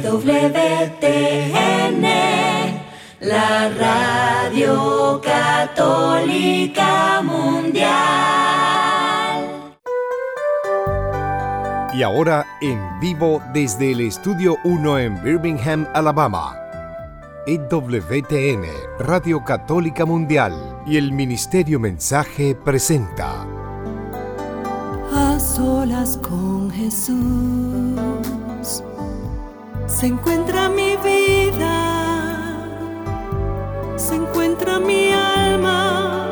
EWTN, la Radio Católica Mundial. Y ahora en vivo desde el Estudio 1 en Birmingham, Alabama, EWTN, Radio Católica Mundial y el Ministerio Mensaje presenta A solas con Jesús se encuentra mi vida, se encuentra mi alma.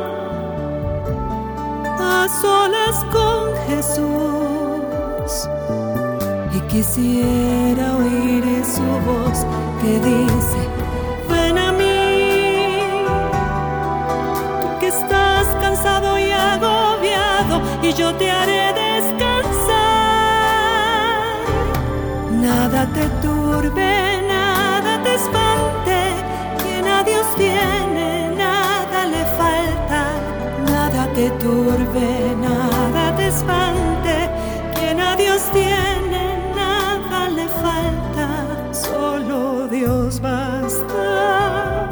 A solas con Jesús, y quisiera oír su voz que dice: ven a mí, tú que estás cansado y agobiado, y yo te haré descansar. Nada te turbe, nada te espante, quien a Dios tiene, nada le falta. Nada te turbe, nada te espante, quien a Dios tiene, nada le falta. Solo Dios basta,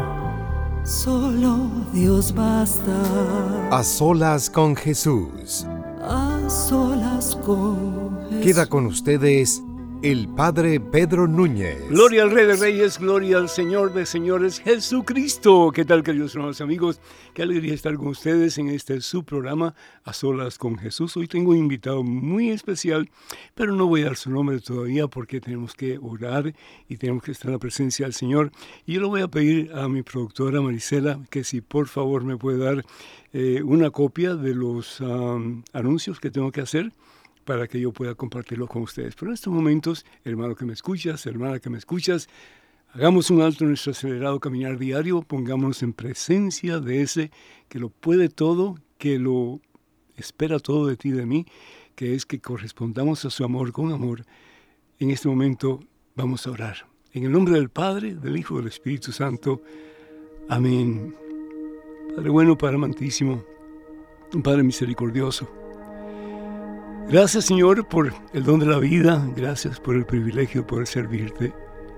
solo Dios basta. A solas con Jesús. A solas con Jesús. Queda con ustedes el Padre Pedro Núñez. Gloria al Rey de Reyes, gloria al Señor de Señores, Jesucristo. ¿Qué tal, queridos hermanos amigos? Qué alegría estar con ustedes en este su programa, A Solas con Jesús. Hoy tengo un invitado muy especial, pero no voy a dar su nombre todavía porque tenemos que orar y tenemos que estar en la presencia del Señor. Y yo le voy a pedir a mi productora Marisela que si por favor me puede dar una copia de los anuncios que tengo que hacer, para que yo pueda compartirlo con ustedes. Pero en estos momentos, hermano que me escuchas, hermana que me escuchas, hagamos un alto en nuestro acelerado caminar diario, pongámonos en presencia de ese que lo puede todo, que lo espera todo de ti y de mí, que es que correspondamos a su amor con amor. En este momento vamos a orar. En el nombre del Padre, del Hijo y del Espíritu Santo. Amén. Padre bueno, Padre amantísimo, Padre misericordioso, gracias, Señor, por el don de la vida. Gracias por el privilegio de poder servirte.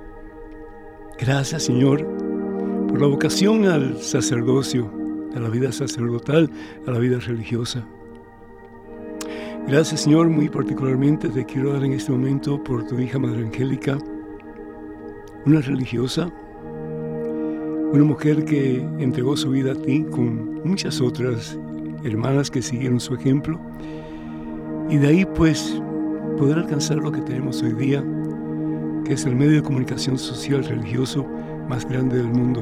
Gracias, Señor, por la vocación al sacerdocio, a la vida sacerdotal, a la vida religiosa. Gracias, Señor, muy particularmente te quiero dar en este momento por tu hija Madre Angélica, una religiosa, una mujer que entregó su vida a ti con muchas otras hermanas que siguieron su ejemplo. Y de ahí, pues, poder alcanzar lo que tenemos hoy día, que es el medio de comunicación social religioso más grande del mundo.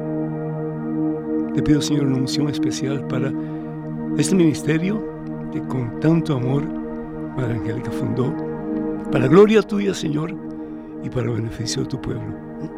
Te pido, Señor, una unción especial para este ministerio que con tanto amor Madre Angélica fundó, para gloria tuya, Señor, y para beneficio de tu pueblo.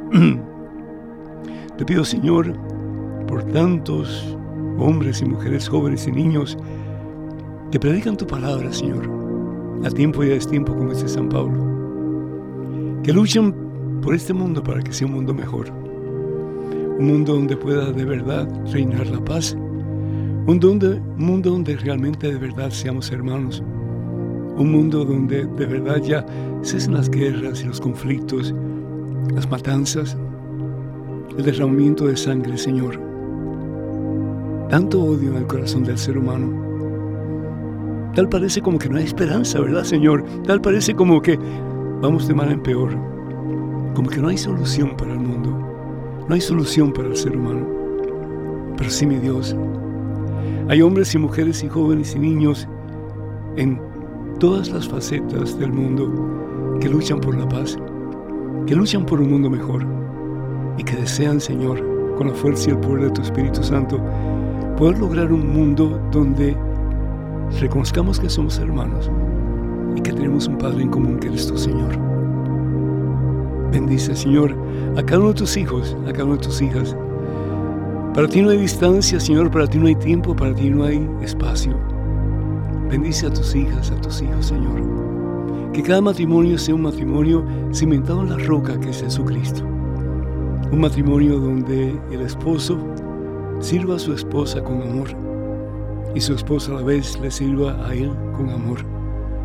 Te pido, Señor, por tantos hombres y mujeres, jóvenes y niños que predican tu palabra, Señor, a tiempo y a destiempo, como dice San Pablo, que luchan por este mundo para que sea un mundo mejor, un mundo donde pueda de verdad reinar la paz, un mundo donde realmente de verdad seamos hermanos, un mundo donde de verdad ya cesen las guerras y los conflictos, las matanzas, el derramamiento de sangre, Señor. Tanto odio en el corazón del ser humano. Tal parece como que no hay esperanza, ¿verdad, Señor? Tal parece como que vamos de mal en peor. Como que no hay solución para el mundo. No hay solución para el ser humano. Pero sí, mi Dios, hay hombres y mujeres y jóvenes y niños en todas las facetas del mundo que luchan por la paz, que luchan por un mundo mejor y que desean, Señor, con la fuerza y el poder de tu Espíritu Santo, poder lograr un mundo donde reconozcamos que somos hermanos y que tenemos un Padre en común, que eres tú, Señor. Bendice, Señor, a cada uno de tus hijos, a cada una de tus hijas. Para ti no hay distancia, Señor, para ti no hay tiempo, para ti no hay espacio. Bendice a tus hijas, a tus hijos, Señor. Que cada matrimonio sea un matrimonio cimentado en la roca que es Jesucristo. Un matrimonio donde el esposo sirva a su esposa con amor y su esposa a la vez le sirva a él con amor.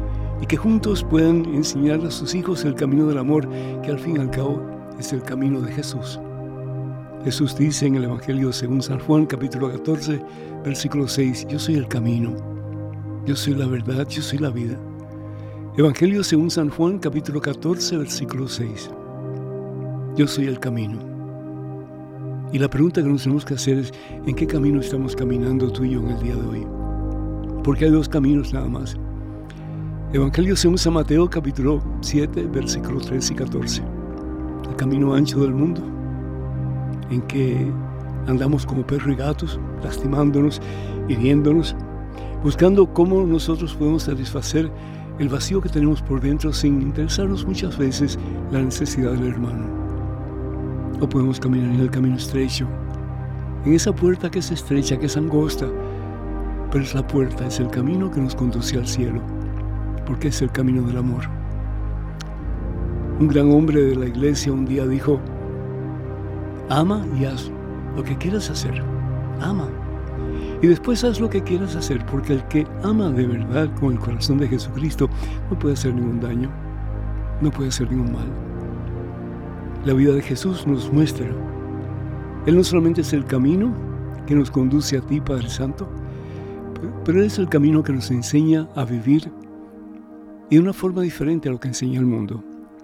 y que juntos puedan enseñar a sus hijos el camino del amor, que al fin y al cabo es el camino de Jesús. Jesús dice en el Evangelio según San Juan, capítulo 14, versículo 6, yo soy el camino, yo soy la verdad, yo soy la vida. Evangelio según San Juan, capítulo 14, versículo 6, yo soy el camino. Y la pregunta que nos tenemos que hacer es, ¿en qué camino estamos caminando tú y yo en el día de hoy? Porque hay dos caminos nada más. Evangelio según San Mateo, capítulo 7, versículos 13 y 14. El camino ancho del mundo, en que andamos como perros y gatos, lastimándonos, hiriéndonos, buscando cómo nosotros podemos satisfacer el vacío que tenemos por dentro sin interesarnos muchas veces la necesidad del hermano. O podemos caminar en el camino estrecho, en esa puerta que es estrecha, que es angosta, pero es la puerta, es el camino que nos conduce al cielo, porque es el camino del amor. Un gran hombre de la iglesia un día dijo, ama y haz lo que quieras hacer, ama. Y después haz lo que quieras hacer, porque el que ama de verdad con el corazón de Jesucristo no puede hacer ningún daño, no puede hacer ningún mal. La vida de Jesús nos muestra. Él no solamente es el camino que nos conduce a ti, Padre Santo, pero Él es el camino que nos enseña a vivir y de una forma diferente a lo que enseña el mundo.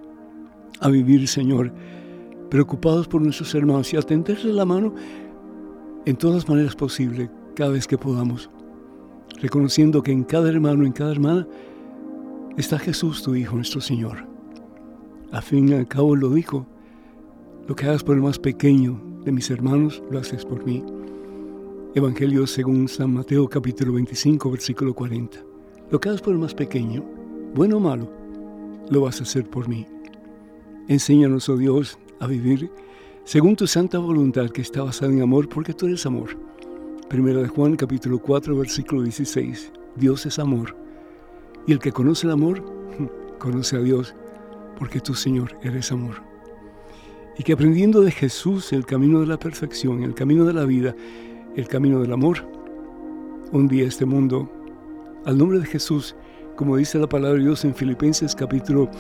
A vivir, Señor, preocupados por nuestros hermanos y a tenderles la mano en todas maneras posibles, cada vez que podamos, reconociendo que en cada hermano, en cada hermana, está Jesús, tu Hijo, nuestro Señor. A fin y al cabo lo dijo, lo que hagas por el más pequeño de mis hermanos, lo haces por mí. Evangelio según San Mateo, capítulo 25, versículo 40. Lo que hagas por el más pequeño, bueno o malo, lo vas a hacer por mí. Enséñanos, oh Dios, a vivir según tu santa voluntad, que está basada en amor, porque tú eres amor. Primera de Juan, capítulo 4, versículo 16. Dios es amor. Y el que conoce el amor, conoce a Dios, porque tú, Señor, eres amor. Y que aprendiendo de Jesús el camino de la perfección, el camino de la vida, el camino del amor, un día este mundo, al nombre de Jesús, como dice la palabra de Dios en Filipenses capítulo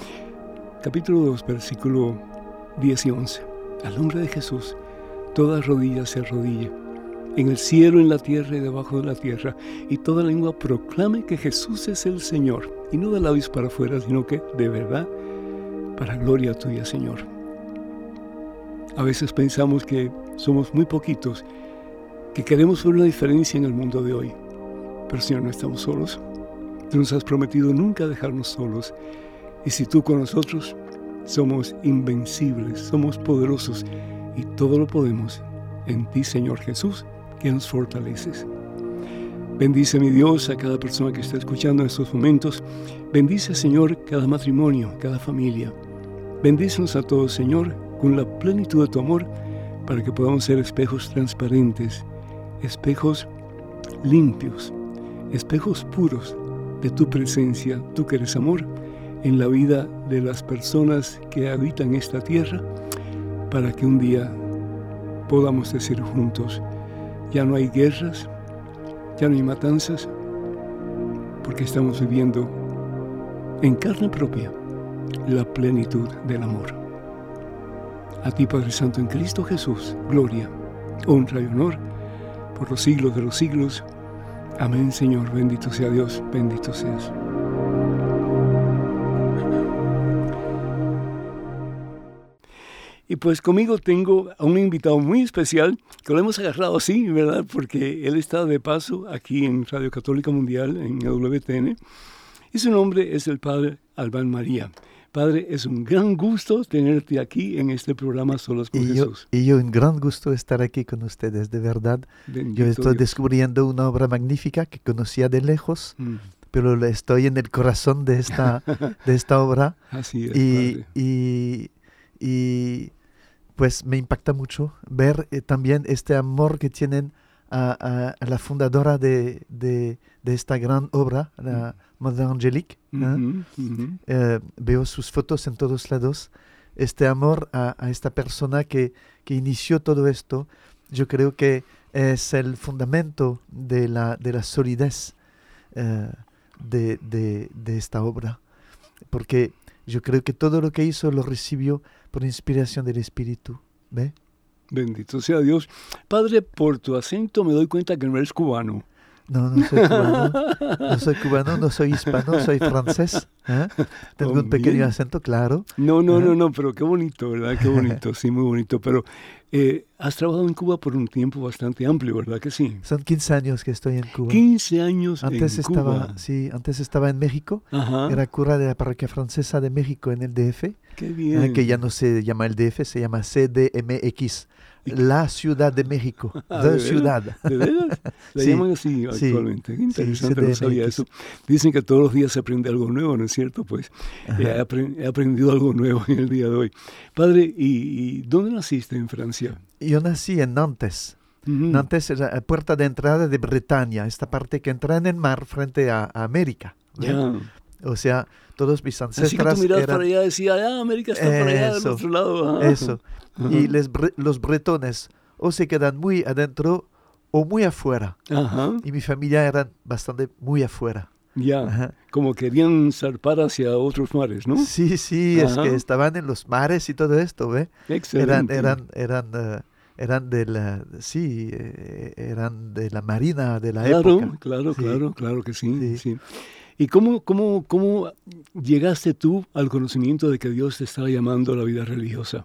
2, versículo 10 y 11, al nombre de Jesús, toda rodilla se arrodille, en el cielo, en la tierra y debajo de la tierra, y toda lengua proclame que Jesús es el Señor, y no de labios para afuera, sino que de verdad, para gloria tuya, Señor. A veces pensamos que somos muy poquitos, que queremos ver una diferencia en el mundo de hoy. Pero, Señor, no estamos solos. Tú nos has prometido nunca dejarnos solos. Y si tú con nosotros, somos invencibles, somos poderosos y todo lo podemos en ti, Señor Jesús, que nos fortaleces. Bendice, mi Dios, a cada persona que está escuchando en estos momentos. Bendice, Señor, cada matrimonio, cada familia. Bendícenos a todos, Señor, con la plenitud de tu amor, para que podamos ser espejos transparentes, espejos limpios, espejos puros de tu presencia, tú que eres amor, en la vida de las personas que habitan esta tierra, para que un día podamos decir juntos, ya no hay guerras, ya no hay matanzas, porque estamos viviendo en carne propia la plenitud del amor. A ti, Padre Santo, en Cristo Jesús, gloria, honra y honor por los siglos de los siglos. Amén, Señor. Bendito sea Dios, bendito seas. Y pues conmigo tengo a un invitado muy especial, que lo hemos agarrado así, ¿verdad? Porque él está de paso aquí en Radio Católica Mundial, en WTN. Y su nombre es el Padre Albán María. Padre, es un gran gusto tenerte aquí en este programa Solas con Jesús. Y yo un gran gusto estar aquí con ustedes, de verdad. Bendito yo estoy Dios. Descubriendo una obra magnífica que conocía de lejos, pero estoy en el corazón de esta obra. Así es, Padre. Y pues me impacta mucho ver también este amor que tienen a la fundadora de esta gran obra, la Mother Angelique. Veo sus fotos en todos lados. Este amor a esta persona que inició todo esto, yo creo que es el fundamento de la solidez de esta obra. porque yo creo que todo lo que hizo lo recibió por inspiración del Espíritu. ¿Ve? Bendito sea Dios. Padre, por tu acento me doy cuenta que no eres cubano. No, no soy cubano. No soy cubano, no soy hispano, soy francés. ¿Eh? Tengo un pequeño acento, claro. No, pero qué bonito, ¿verdad? Qué bonito, sí, muy bonito. Pero has trabajado en Cuba por un tiempo bastante amplio, ¿verdad que sí? Son 15 años que estoy en Cuba. 15 años antes en Cuba. Antes estaba en México. Ajá. Era cura de la parroquia francesa de México en el DF. Qué bien. Que ya no se llama el DF, se llama CDMX. La Ciudad de México. ¿De Ciudad. ¿De veras? La Sí, llaman así actualmente. Qué interesante, no CDMX. sabía eso. Dicen que todos los días se aprende algo nuevo, ¿no es cierto? Pues he aprendido algo nuevo en el día de hoy. Padre, ¿y dónde naciste en Francia? Yo nací en Nantes. Uh-huh. Nantes es la puerta de entrada de Bretaña, esta parte que entra en el mar frente a América. Ya. O sea, todos mis Así que ancestros tú mirabas eran... para allá y decías, América está por allá del otro lado. Ajá. Eso. Ajá. Y los bretones o se quedan muy adentro o muy afuera. Ajá. Y mi familia eran bastante muy afuera. Ya, Ajá. como querían zarpar hacia otros mares, ¿no? Sí, es Ajá. que estaban en los mares y todo esto, ¿ve? Excelente. Eran de la, eran de la marina de la Claro, época. Sí. claro que sí, Sí. sí. ¿Y cómo llegaste tú al conocimiento de que Dios te estaba llamando a la vida religiosa?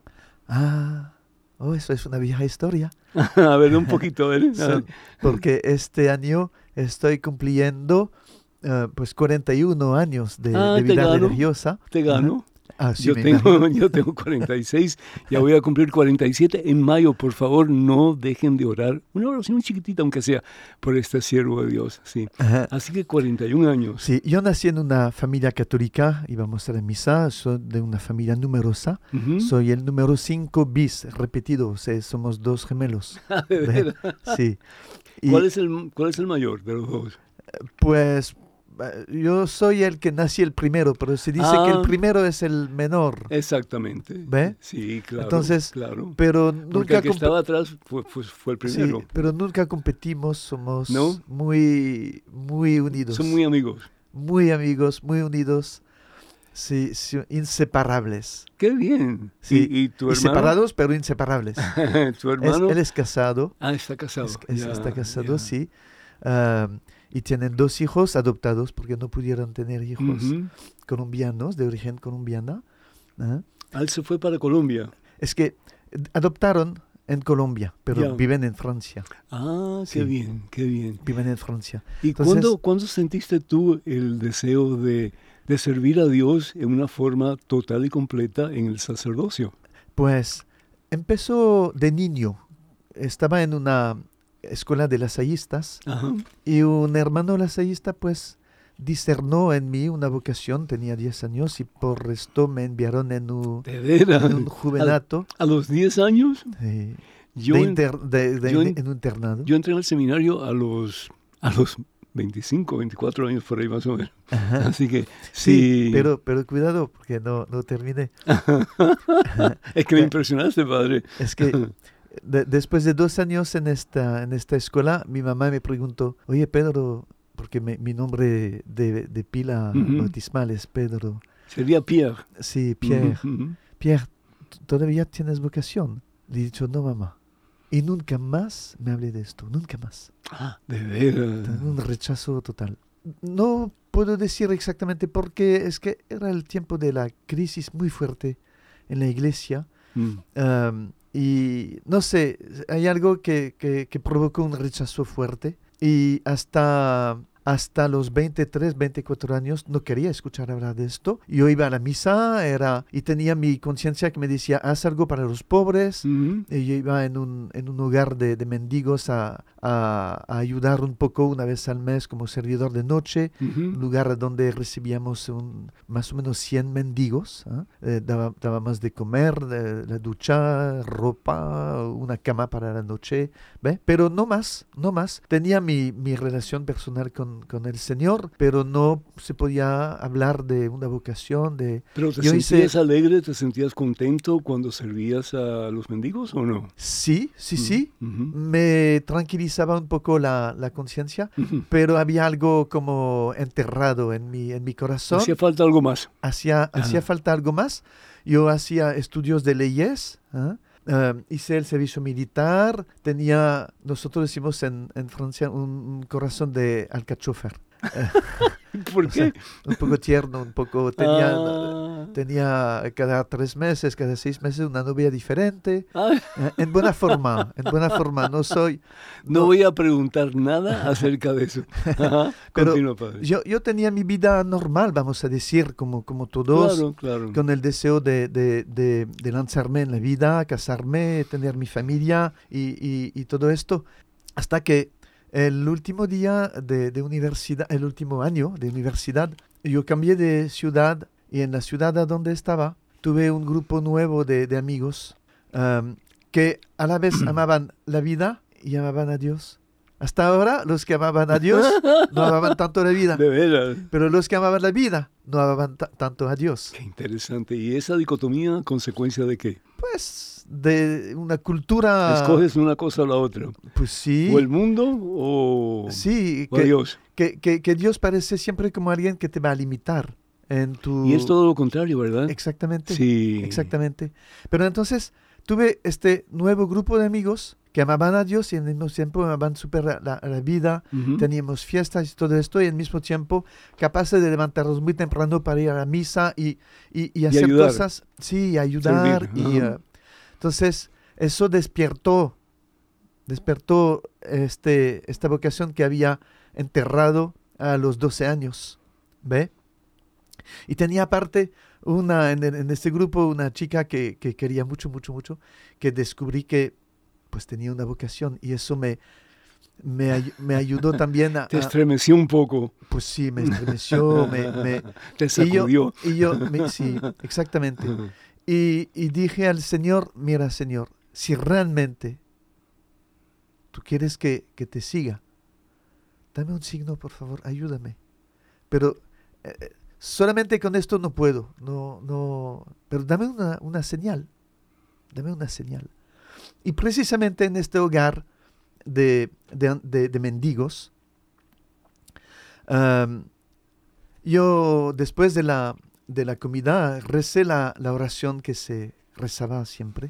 Eso es una vieja historia. A ver, un poquito, a ver. Porque este año estoy cumpliendo pues 41 años de vida religiosa. Te gano. Sí, yo tengo 46, ya voy a cumplir 47 en mayo. Por favor, no dejen de orar, una oración chiquitita aunque sea, por este siervo de Dios. Sí. Así que 41 años. Sí, yo nací en una familia católica, íbamos a la misa, soy de una familia numerosa, Uh-huh. soy el número 5 bis, repetido, o sea, somos dos gemelos. ¿De veras? Sí. Y, ¿Cuál es el mayor de los dos? pues yo soy el que nací el primero, pero se dice que el primero es el menor. Exactamente. ¿Ve? Sí, claro. Entonces, claro. Pero Porque nunca el que estaba atrás fue el primero. Sí, pero nunca competimos, somos ¿No? muy unidos. Son muy amigos. Muy amigos, muy unidos, sí, inseparables. Qué bien. Sí, ¿Y tu hermano? Separados, pero inseparables. ¿Tu hermano? Él es casado. Está casado. Está casado, ya. sí. Y tienen 2 hijos adoptados porque no pudieron tener hijos Uh-huh. colombianos, de origen colombiana. Él se fue para Colombia. Es que adoptaron en Colombia, pero Ya. viven en Francia. Qué Sí. bien, qué bien. Viven en Francia. ¿Y Entonces, cuándo sentiste tú el deseo de servir a Dios en una forma total y completa en el sacerdocio? Pues empezó de niño. Estaba en una escuela de lasayistas Ajá. y un hermano lasayista pues discernó en mí una vocación, tenía 10 años y por esto me enviaron en un ¿De veras? juvenato ¿A los 10 años? Yo en un internado. Yo entré al seminario a los 25, 24 años por ahí más o menos. Ajá. Así que Sí, sí. pero cuidado porque no terminé. Es que me impresionaste, padre. Es que después de 2 años en esta escuela, mi mamá me preguntó, oye Pedro, porque mi nombre de pila Uh-huh. bautismal es Pedro. Sería Pierre. Sí, Pierre. Uh-huh. Pierre, ¿todavía tienes vocación? Le he dicho, no mamá. Y nunca más me hablé de esto, nunca más. De veras. Tengo un rechazo total. No puedo decir exactamente por qué, es que era el tiempo de la crisis muy fuerte en la iglesia. Y no sé, hay algo que provocó un rechazo fuerte. Y hasta los 23, 24 años no quería escuchar hablar de esto. Yo iba a la misa y tenía mi conciencia que me decía, haz algo para los pobres. Uh-huh. Y yo iba en un hogar de mendigos a ayudar un poco una vez al mes como servidor de noche. Uh-huh. Un lugar donde recibíamos más o menos 100 mendigos. Dábamos de comer, la ducha, ropa, una cama para la noche. ¿Ve? Pero no más. Tenía mi relación personal con con el Señor, pero no se podía hablar de una vocación. ¿Pero te Yo sentías alegre, te sentías contento cuando servías a los mendigos o no? Sí. Ujú. Me tranquilizaba un poco la conciencia, pero había algo como enterrado en mi corazón. Hacía falta algo más. Hacía falta algo más. Yo hacía estudios de leyes, hice el servicio militar, nosotros decimos en Francia, un corazón de alcachofer. ¿Por qué? Un poco tierno, un poco... Tenía cada 3 meses, cada 6 meses una novia diferente. En buena forma, no soy... No voy a preguntar nada acerca de eso. Pero Continúa, padre. yo tenía mi vida normal, vamos a decir, como todos, Claro. con el deseo de lanzarme en la vida, casarme, tener mi familia y todo esto, hasta que el último día de universidad, el último año de universidad, yo cambié de ciudad y en la ciudad a donde estaba tuve un grupo nuevo de amigos que a la vez amaban la vida y amaban a Dios. Hasta ahora los que amaban a Dios no amaban tanto la vida, De veras. pero los que amaban la vida no amaban tanto a Dios. Qué interesante. ¿Y esa dicotomía, consecuencia de qué? Pues de una cultura... ¿Escoges una cosa o la otra? Pues sí. ¿O el mundo o, Sí, o a Dios? que Dios parece siempre como alguien que te va a limitar en tu... Y es todo lo contrario, ¿verdad? Exactamente. Sí. Exactamente. Pero entonces tuve este nuevo grupo de amigos que amaban a Dios y al mismo tiempo amaban súper la vida. Ujú. Teníamos fiestas y todo esto y al mismo tiempo capaces de levantarnos muy temprano para ir a la misa y hacer ayudar. cosas. Sí, ayudar. Servir. Ajá. Entonces eso despertó esta vocación que había enterrado a los 12 años. ¿Ve? Y tenía aparte en este grupo una chica que quería mucho, que descubrí que pues tenía una vocación y eso me ayudó también a... Te estremeció un poco. Pues sí, me estremeció, Te sacudió. Sí, exactamente. Y dije al Señor, mira Señor, si realmente tú quieres que te siga, dame un signo, por favor, ayúdame. Pero solamente con esto no puedo, pero dame una señal, Y precisamente en este hogar de mendigos, yo después de la comida recé la oración que se rezaba siempre.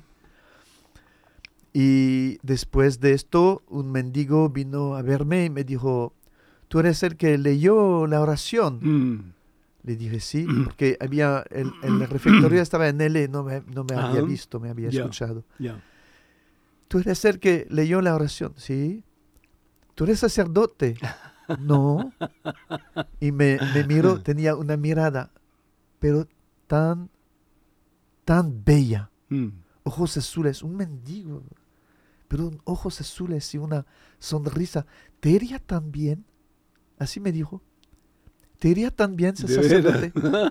Y después de esto, un mendigo vino a verme y me dijo, ¿tú eres el que leyó la oración? Le dije sí, porque había el refectorio estaba en L, no me había visto, me había escuchado. Ya. ¿Tú eres el que leyó la oración? Sí. ¿Tú eres sacerdote? No. Y me miró, tenía una mirada, pero tan bella. Ojos azules, un mendigo, pero ojos azules y una sonrisa. ¿Te iría tan bien? Así me dijo. ¿Te iría tan bien ser sacerdote?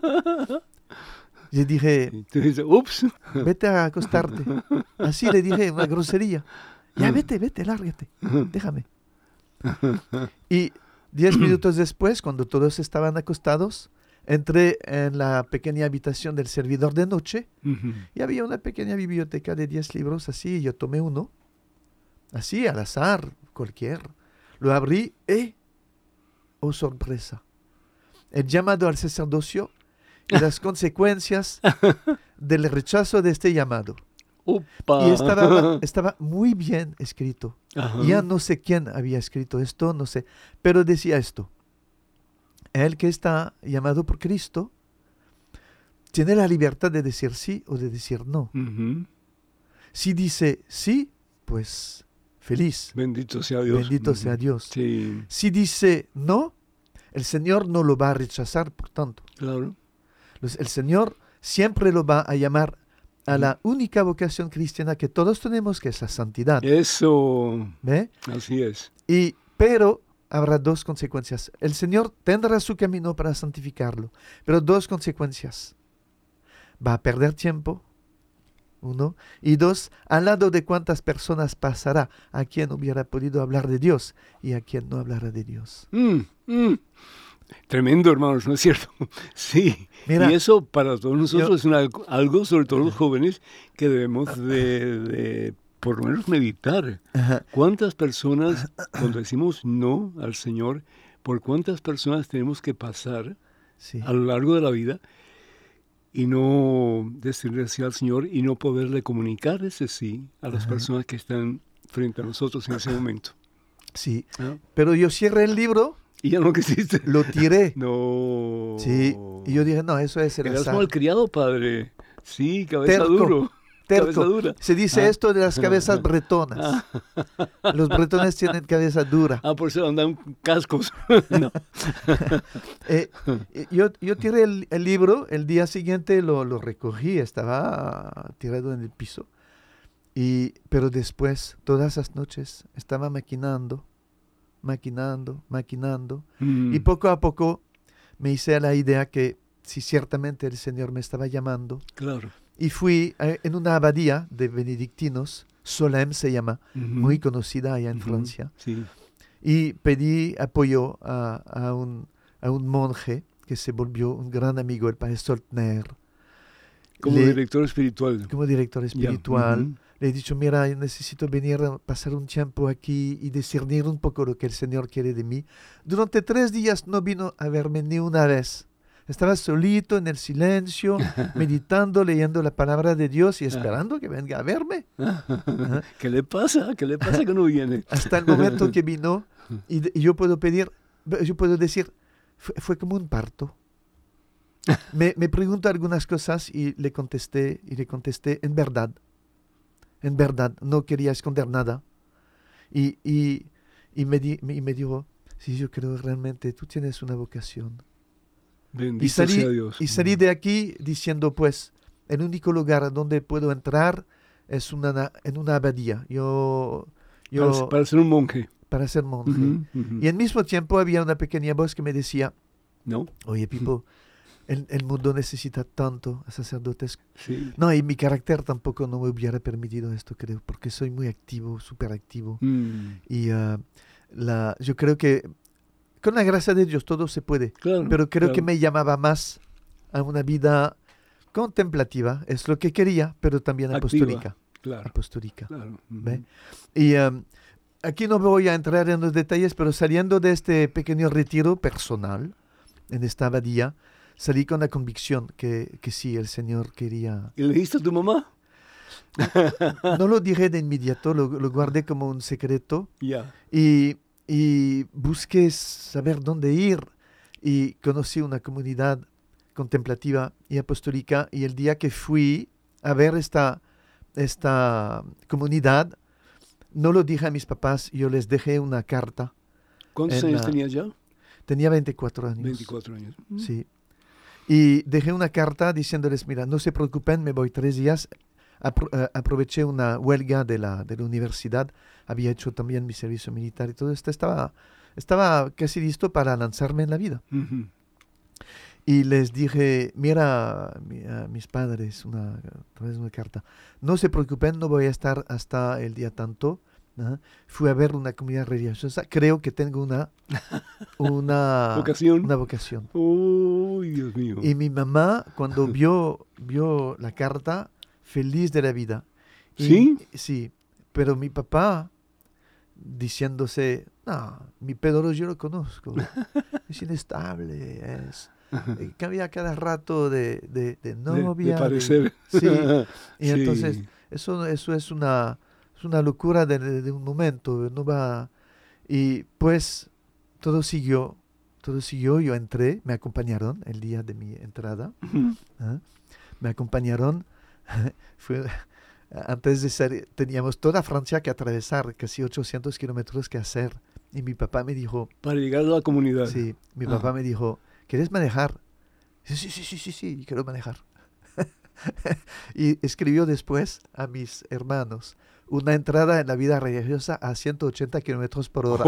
Le dije, ups, vete a acostarte. Así le dije, una grosería. Ya vete, lárgate, déjame. Y 10 minutos después, cuando todos estaban acostados, entré en la pequeña habitación del servidor de noche y había una pequeña biblioteca de 10 libros así. Yo tomé uno, así al azar, cualquier. Lo abrí y, oh sorpresa, el llamado al sacerdocio y las consecuencias del rechazo de este llamado. Opa. Y estaba muy bien escrito. Ajá. Ya no sé quién había escrito esto, no sé, pero decía esto. El que está llamado por Cristo tiene la libertad de decir sí o de decir no. Si dice sí, pues feliz. Bendito sea Dios. Bendito sea Dios. Sí. Si dice no, el Señor no lo va a rechazar, por tanto. Claro. El Señor siempre lo va a llamar a la única vocación cristiana que todos tenemos, que es la santidad. Eso. ¿Ve? Así es. Pero habrá 2 consecuencias. El Señor tendrá su camino para santificarlo, pero 2 consecuencias. Va a perder tiempo, uno. Y dos, al lado de cuántas personas pasará a quien hubiera podido hablar de Dios y a quien no hablará de Dios. Tremendo, hermanos, ¿no es cierto? Sí, Mira, y eso para todos nosotros es algo, sobre todo los jóvenes, que debemos de por lo menos meditar. Ajá. ¿Cuántas personas, cuando decimos no al Señor, por cuántas personas tenemos que pasar Sí. a lo largo de la vida y no decirle sí al Señor y no poderle comunicar ese sí a las personas que están frente a nosotros en ese momento? Sí, ¿Ah? pero yo cierré el libro, Y ya no quisiste. lo tiré. No. Sí, y yo dije, no, eso es el Eras azar. malcriado, padre. Sí, cabeza Terco. duro. Cabeza Terco. dura. Se dice esto de las cabezas bretonas. Los bretones tienen cabeza dura. Por eso andan cascos. No. Yo tiré el libro, el día siguiente lo recogí, estaba tirado en el piso. Pero después, todas las noches, estaba maquinando. Y poco a poco me hice a la idea que si ciertamente el Señor me estaba llamando. Claro. Y fui en una abadía de benedictinos, Solem se llama, muy conocida allá en Francia. Sí. Y pedí apoyo a un monje que se volvió un gran amigo, el padre Soltner. Como director espiritual. Como director espiritual. Yeah. Le he dicho, mira, yo necesito venir a pasar un tiempo aquí y discernir un poco lo que el Señor quiere de mí. Durante 3 días no vino a verme ni una vez. Estaba solito en el silencio, meditando, leyendo la palabra de Dios y esperando que venga a verme. ¿Qué le pasa? ¿Qué le pasa que no viene? Hasta el momento que vino y yo puedo decir, fue como un parto. Me preguntó algunas cosas y le contesté, en verdad, no quería esconder nada. Y me dijo, sí, yo creo realmente, tú tienes una vocación. Bendito sea Dios. Y salí de aquí diciendo, pues, el único lugar donde puedo entrar es en una abadía. Para ser un monje. Para ser monje. Y al mismo tiempo había una pequeña voz que me decía, ¿no? Oye, Pipo, el mundo necesita tanto a sacerdotes. Sí. No, y mi carácter tampoco no me hubiera permitido esto, creo, porque soy muy activo, súper activo. Y yo creo que con la gracia de Dios todo se puede, Claro, pero creo claro. que me llamaba más a una vida contemplativa, es lo que quería, pero también apostólica. Claro. Apostólica. Claro. ¿Ve? Y aquí no voy a entrar en los detalles, pero saliendo de este pequeño retiro personal, en esta abadía, salí con la convicción que sí, el Señor quería. ¿Y le dijiste a tu mamá? No lo dije de inmediato, lo guardé como un secreto. Ya. Y busqué saber dónde ir y conocí una comunidad contemplativa y apostólica y el día que fui a ver esta comunidad no lo dije a mis papás, yo les dejé una carta. ¿Cuántos años tenías ya? Tenía 24 años. 24 años. Sí. Y dejé una carta diciéndoles, mira, no se preocupen, me voy 3 días. Aproveché una huelga de la universidad, había hecho también mi servicio militar y todo esto, estaba casi listo para lanzarme en la vida. Y les dije, mira a mis padres, una carta, no se preocupen, no voy a estar hasta el día tanto. Fui a ver una comunidad religiosa, creo que tengo una ¿Vocación? Una vocación. Uy, Dios mío. Y mi mamá, cuando vio la carta, feliz de la vida. ¿Sí? Sí, pero mi papá, diciéndose, no, mi Pedro yo lo conozco, es inestable, cambia cada rato de novia. De parecer. Sí, y Sí. entonces eso es una locura de un momento, no va. Y pues todo siguió, yo entré, me acompañaron el día de mi entrada, me acompañaron. Antes de salir, teníamos toda Francia que atravesar, casi 800 kilómetros que hacer. Y mi papá me dijo... Para llegar a la comunidad. Sí, mi papá me dijo, ¿quieres manejar? Sí, quiero manejar. Y escribió después a mis hermanos una entrada en la vida religiosa a 180 kilómetros por hora.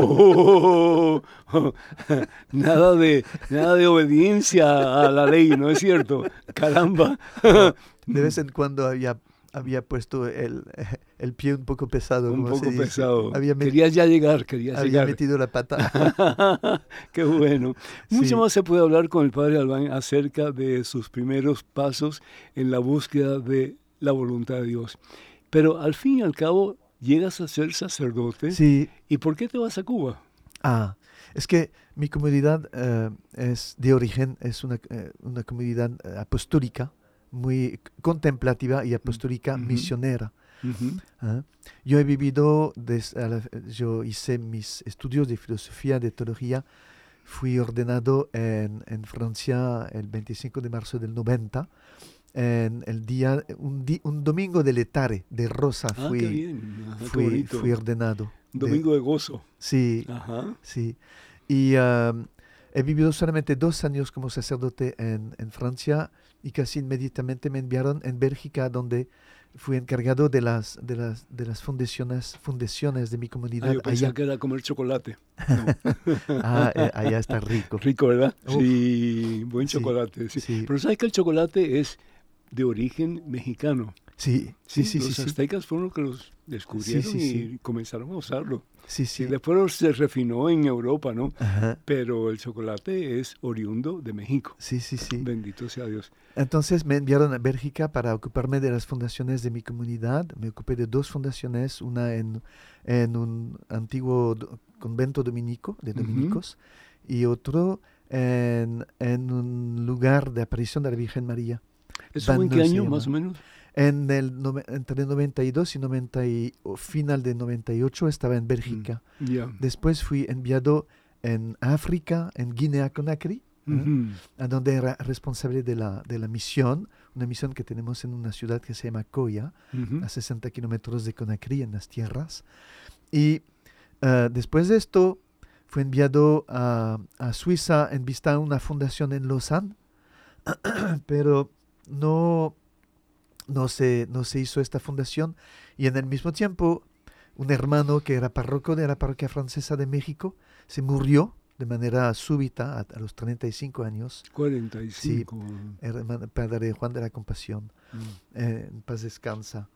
Nada de obediencia a la ley, ¿no es cierto? Caramba. De vez en cuando había había puesto el pie un poco pesado. Un como poco se dice. pesado. Había Querías ya llegar, había metido la pata. Qué bueno. Mucho Sí. más se puede hablar con el padre Albán acerca de sus primeros pasos en la búsqueda de la voluntad de Dios. Pero al fin y al cabo, llegas a ser sacerdote. Sí. ¿Y por qué te vas a Cuba? Es que mi comunidad es de origen, es una comunidad apostólica, muy contemplativa y apostólica, Ujú. misionera. Ujú. Yo he vivido, yo hice mis estudios de filosofía, de teología, fui ordenado en Francia el 25 de marzo del 90, en el un domingo de Letare, de Rosa, Qué bien. Ajá, qué bonito. fui ordenado. Domingo de gozo. Sí, Ajá. sí. Y he vivido solamente 2 años como sacerdote en Francia y casi inmediatamente me enviaron en Bélgica, donde fui encargado de las fundaciones de mi comunidad. Yo pensaba allá. que era comer chocolate. No. Allá está rico. Rico, ¿verdad? Uf. Sí, buen Sí, chocolate. Sí. sí. Pero sabes que el chocolate es de origen mexicano. Sí. Los aztecas fueron los que los descubrieron Sí, sí, y comenzaron a usarlo. Sí. Sí, después se refinó en Europa, ¿no? Ajá. Pero el chocolate es oriundo de México. Sí. Bendito sea Dios. Entonces me enviaron a Bélgica para ocuparme de las fundaciones de mi comunidad. Me ocupé de 2 fundaciones, una en un antiguo convento dominico, de dominicos, y otro en un lugar de aparición de la Virgen María. ¿Eso fue en qué Bandel se año, llama. más o menos? Entre 92 y final de 98 estaba en Bélgica. Ya. Después fui enviado en África, en Guinea-Conakry, Ujú. a donde era responsable de la misión, una misión que tenemos en una ciudad que se llama Koya, Ujú. a 60 kilómetros de Conakry, en las tierras. Y después de esto, fue enviado a Suiza en vista a una fundación en Lausanne, pero no se hizo esta fundación. Y en el mismo tiempo, un hermano que era párroco de la parroquia francesa de México se murió de manera súbita a los 35 años. 45. Hermano, padre Juan de la Compasión, Mm. en paz descansa.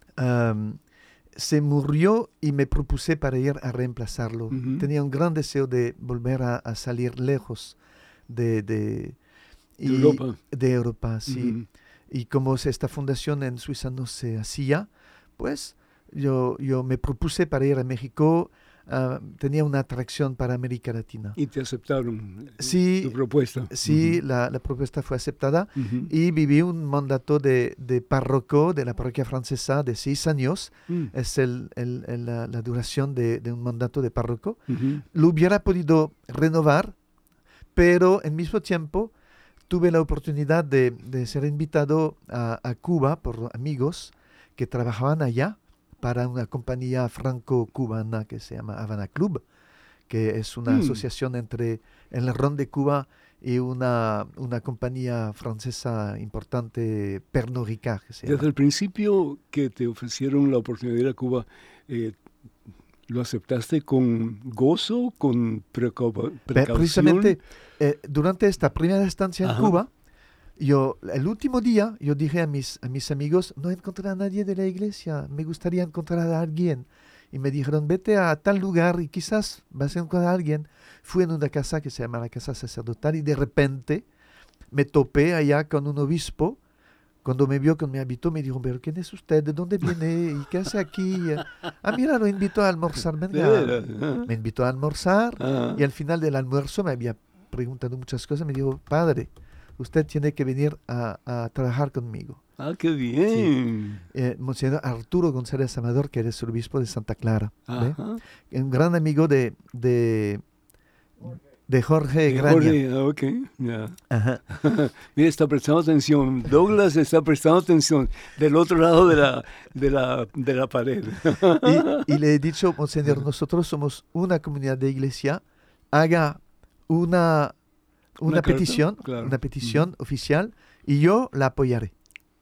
Se murió y me propuse para ir a reemplazarlo. Ujú. Tenía un gran deseo de volver a salir lejos de Europa. De Europa, sí. Ujú. Y como esta fundación en Suiza no se hacía, pues yo me propuse para ir a México. Tenía una atracción para América Latina. Y te aceptaron Sí, tu propuesta. Sí, Ujú. la propuesta fue aceptada Ujú. y viví un mandato de párroco de la parroquia francesa de 6 años. Mm. Es la duración de un mandato de párroco. Ujú. Lo hubiera podido renovar, pero en mismo tiempo tuve la oportunidad de ser invitado a Cuba por amigos que trabajaban allá para una compañía franco-cubana que se llama Havana Club, que es una asociación entre el ron de Cuba y una compañía francesa importante, Pernod Ricard, que se llama. Desde el principio que te ofrecieron la oportunidad de ir a Cuba, ¿lo aceptaste con gozo, con precaución? Precisamente durante esta primera estancia en Ajá. Cuba, el último día, yo dije a mis amigos, no encontré a nadie de la iglesia, me gustaría encontrar a alguien. Y me dijeron, vete a tal lugar y quizás vas a encontrar a alguien. Fui en una casa que se llama la Casa Sacerdotal y de repente me topé allá con un obispo. Cuando me vio con mi hábito, me dijo, pero ¿quién es usted? ¿De dónde viene? ¿Y qué hace aquí? Mira, lo invito a almorzar. Venga. Me invitó a almorzar y al final del almuerzo me había preguntado muchas cosas. Me dijo, padre, usted tiene que venir a trabajar conmigo. ¡Ah, qué bien! Monseñor Arturo González Amador, que es el obispo de Santa Clara. ¿ve? Ajá. Un gran amigo de Jorge Graña. Jorge, ok, ya. Ajá. Mira, está prestando atención. Douglas está prestando atención del otro lado de la pared. Y le he dicho, Monseñor, nosotros somos una comunidad de iglesia, haga una Una carta, petición, claro. una petición oficial y yo la apoyaré.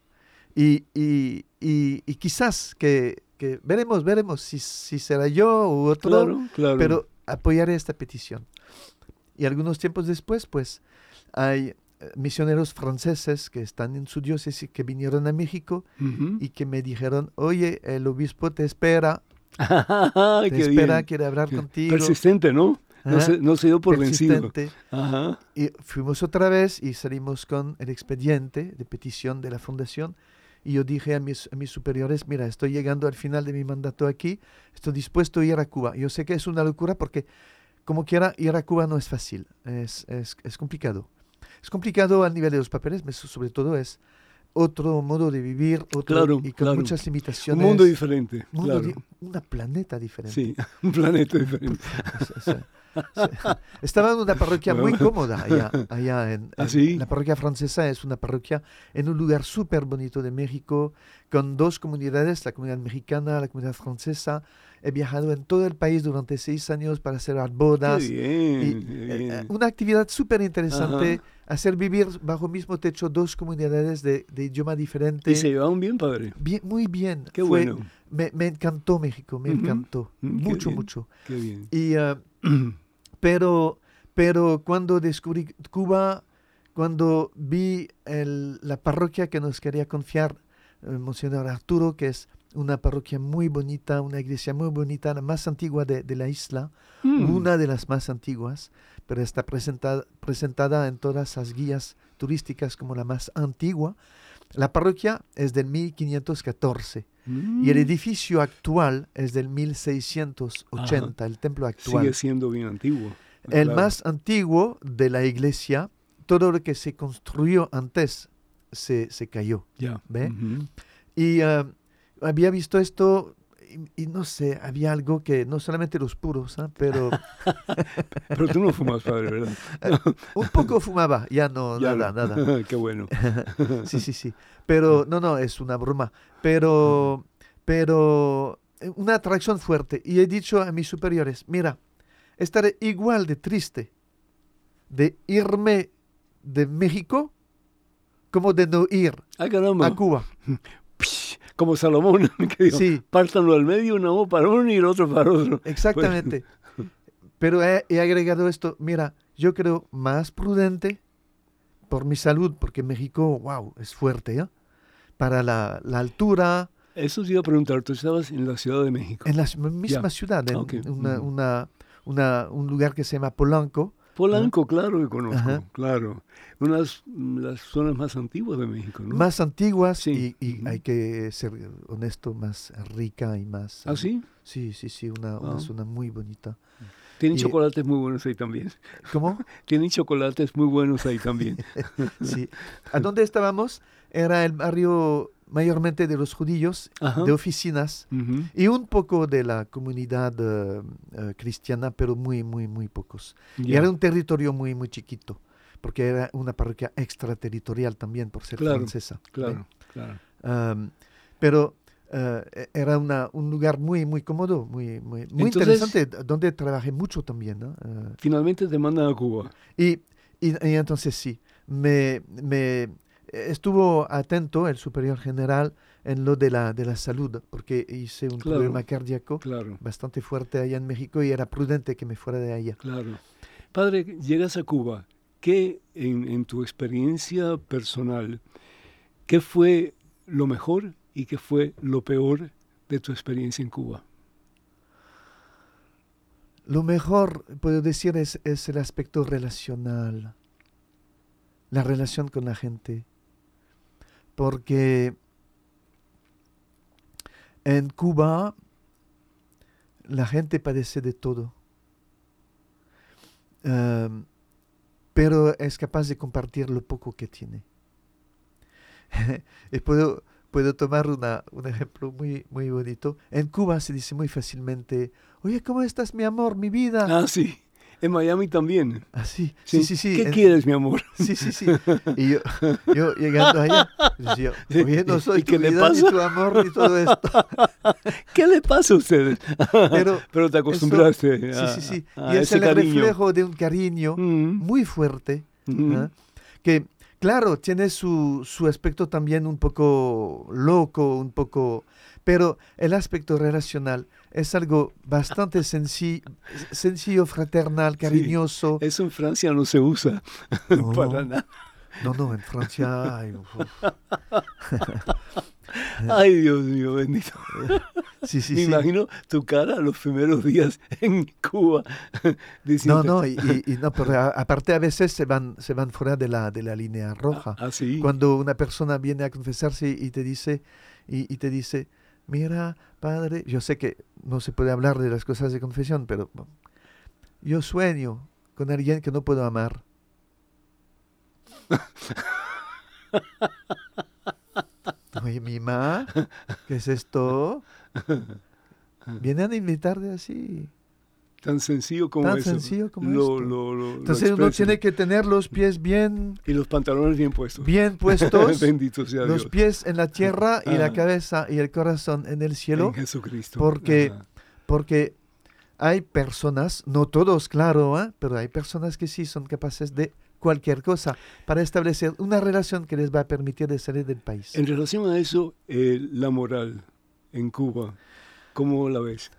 Y quizás que veremos si será yo u otro, Claro. pero apoyaré esta petición. Y algunos tiempos después, pues, hay misioneros franceses que están en su diócesis que vinieron a México y que me dijeron, oye, el obispo te espera, quiere hablar contigo. Persistente, ¿no? No se dio por vencido. Ajá. Y fuimos otra vez y salimos con el expediente de petición de la fundación. Y yo dije a mis superiores, mira, estoy llegando al final de mi mandato aquí, estoy dispuesto a ir a Cuba. Yo sé que es una locura porque, como quiera, ir a Cuba no es fácil, es complicado. Es complicado a nivel de los papeles, pero sobre todo es otro modo de vivir, y con muchas limitaciones. Un mundo diferente, Una planeta diferente. Sí, un planeta diferente. Estaba en una parroquia muy cómoda allá en la parroquia francesa. Es una parroquia en un lugar súper bonito de México, con 2 comunidades, la comunidad mexicana, la comunidad francesa. He viajado en todo el país durante 6 años para hacer bodas. Qué bien. Una actividad súper interesante, hacer vivir bajo el mismo techo 2 comunidades de idioma diferente. ¿Y se llevaban bien, padre? Bien, muy bien. Qué bueno. Me encantó México, me encantó. Mucho. Qué bien. Y, pero cuando descubrí Cuba, cuando vi la parroquia que nos quería confiar Monseñor Arturo, que es una parroquia muy bonita, una iglesia muy bonita, la más antigua de la isla, una de las más antiguas, pero está presentada en todas las guías turísticas como la más antigua. La parroquia es del 1514 y el edificio actual es del 1680, el templo actual. Sigue siendo bien antiguo. El más antiguo de la iglesia, todo lo que se construyó antes se cayó. Ya. ¿Ve? Y había visto esto y no sé, había algo que no solamente los puros, pero... Pero tú no fumas, padre, ¿verdad? Un poco fumaba, ya no, nada. Qué bueno. Sí. Pero no, es una broma. Pero una atracción fuerte. Y he dicho a mis superiores, mira, estaré igual de triste de irme de México como de no ir a Cuba. Como Salomón, que dijo, sí. Pártanlo al medio, uno para uno y el otro para otro. Exactamente. Pero he agregado esto, mira, yo creo más prudente por mi salud, porque México, wow, es fuerte, ¿ya? Para la altura. Eso te iba a preguntar, tú estabas en la Ciudad de México. En la misma ciudad, en un lugar que se llama Polanco. Polanco, claro que conozco, claro. Las zonas más antiguas de México, ¿no? Más antiguas, sí. y hay que ser honesto, más rica y más... ¿Ah, sí? Sí, una zona muy bonita. Tienen chocolates muy buenos ahí también. ¿Cómo? Tienen chocolates muy buenos ahí también. Sí. ¿A dónde estábamos? Era el barrio mayormente de los judíos, de oficinas, y un poco de la comunidad cristiana, pero muy, muy, muy pocos. Y era un territorio muy, muy chiquito, porque era una parroquia extraterritorial también, por ser francesa. Claro. Pero era un lugar muy, muy cómodo, muy entonces, interesante, donde trabajé mucho también, ¿no? Finalmente te mandan a Cuba. Y entonces sí, estuvo atento el superior general en lo de la salud, porque hice un problema cardíaco bastante fuerte allá en México y era prudente que me fuera de allá. Claro. Padre, llegas a Cuba. ¿Qué, en tu experiencia personal, qué fue lo mejor y qué fue lo peor de tu experiencia en Cuba? Lo mejor, puedo decir, es el aspecto relacional, la relación con la gente. Porque en Cuba la gente padece de todo, pero es capaz de compartir lo poco que tiene. Y puedo tomar un ejemplo muy, muy bonito. En Cuba se dice muy fácilmente, oye, ¿cómo estás, mi amor, mi vida? Ah, sí. En Miami también. Ah, sí. ¿Qué quieres, mi amor? Sí. Y yo llegando allá, decía, oye, no soy tu vida, ni tu amor, ni todo esto. ¿Qué le pasa a ustedes? Pero te acostumbraste sí. a y es ese el reflejo de un cariño muy fuerte, que, claro, tiene su aspecto también un poco loco, pero el aspecto relacional es algo bastante sencillo, fraternal, cariñoso. Eso en Francia no se usa para nada. No, en Francia hay... Ay, Dios mío, bendito. Sí, Me imagino tu cara los primeros días en Cuba. Diciendo, No, no, pero aparte a veces se van fuera de la línea roja. ¿sí? Cuando una persona viene a confesarse y te dice, mira, padre, yo sé que no se puede hablar de las cosas de confesión, pero yo sueño con alguien que no puedo amar. Oye, mi ma, ¿qué es esto? Vienen a invitarte así. Tan sencillo como Tan eso. sencillo como esto. Entonces lo uno expresan. tiene que tener los pies bien... Y los pantalones bien puestos. Bien puestos. Bendito sea los Dios. Pies en la tierra y la cabeza y el corazón en el cielo. En Jesucristo. Porque hay personas, no todos, claro, pero hay personas que sí son capaces de cualquier cosa para establecer una relación que les va a permitir de salir del país. En relación a eso, la moral en Cuba, ¿cómo la ves?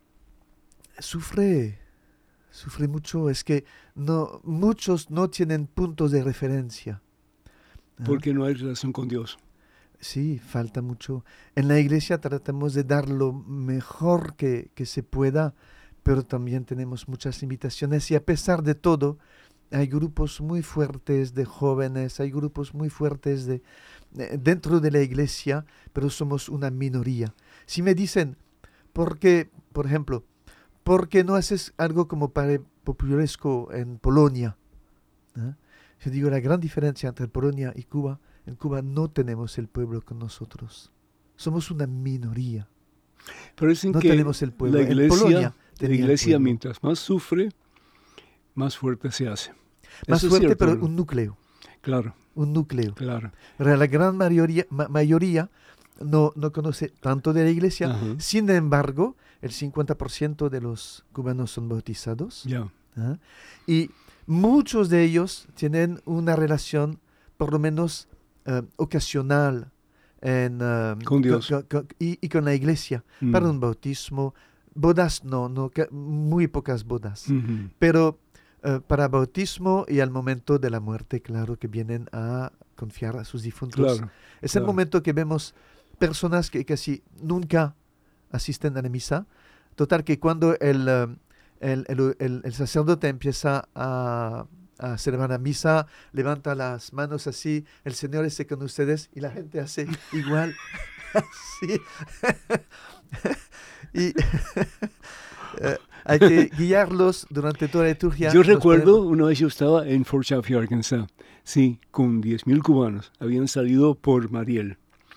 Sufre mucho. Es que muchos no tienen puntos de referencia. Porque no hay relación con Dios. Sí, falta mucho. En la iglesia tratamos de dar lo mejor que se pueda, pero también tenemos muchas limitaciones y a pesar de todo, hay grupos muy fuertes de jóvenes, hay grupos muy fuertes dentro de la iglesia, pero somos una minoría. Si me dicen, ¿por qué, por ejemplo, por qué no haces algo como Padre Popularesco en Polonia? Yo digo, la gran diferencia entre Polonia y Cuba, en Cuba no tenemos el pueblo con nosotros. Somos una minoría. Pero dicen no que tenemos el pueblo. La iglesia, pueblo. Mientras más sufre, más fuerte se hace. Más Eso fuerte, es cierto, pero ¿no? un núcleo. Claro. Un núcleo. Claro. Pero la gran mayoría no conoce tanto de la iglesia. Ajá. Sin embargo, el 50% de los cubanos son bautizados. Ya. Y muchos de ellos tienen una relación, por lo menos ocasional, con Dios. Y con la iglesia, para un bautismo. Bodas no, muy pocas bodas. Uh-huh. Pero para bautismo y al momento de la muerte, claro, que vienen a confiar a sus difuntos. Claro, es el momento que vemos personas que casi nunca asisten a la misa. Total, que cuando el sacerdote empieza a celebrar la misa, levanta las manos así, el Señor esté con ustedes, y la gente hace igual, así. Y hay que guiarlos durante toda la liturgia. Yo recuerdo, una vez yo estaba en Fort Chaffee, Arkansas, sí, con 10,000 cubanos, habían salido por Mariel.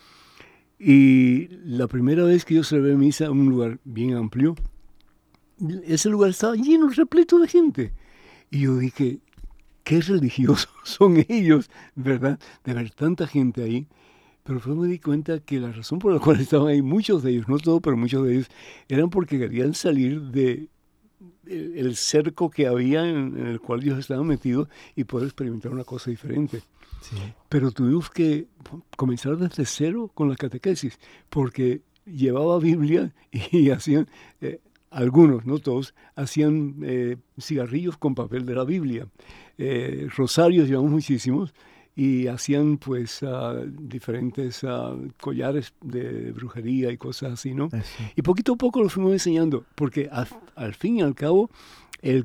Y la primera vez que yo celebré misa en un lugar bien amplio, ese lugar estaba lleno, repleto de gente. Y yo dije, qué religiosos son ellos, ¿verdad? De ver tanta gente ahí. Pero después me di cuenta que la razón por la cual estaban ahí, muchos de ellos, no todos, pero muchos de ellos, eran porque querían salir de el cerco que había en el cual ellos estaban metidos y poder experimentar una cosa diferente. Sí. Pero tuvimos que comenzar desde cero con la catequesis, porque llevaba Biblia y hacían, algunos, no todos, hacían cigarrillos con papel de la Biblia. Rosarios llevamos muchísimos, y hacían pues diferentes collares de brujería y cosas así, ¿no? Así. Y poquito a poco lo fuimos enseñando, porque al fin y al cabo el